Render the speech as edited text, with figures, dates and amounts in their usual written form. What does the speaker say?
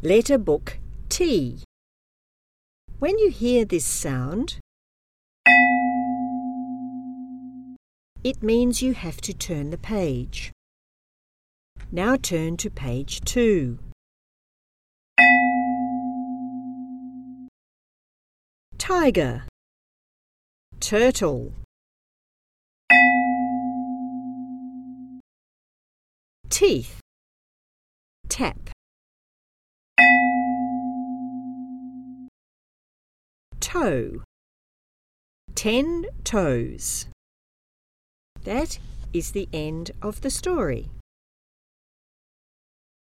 Letter book T. When you hear this sound, it means you have to turn the page. Now turn to page 2. Tiger, turtle, teeth, tap, toe, 10 toes. That is the end of the story.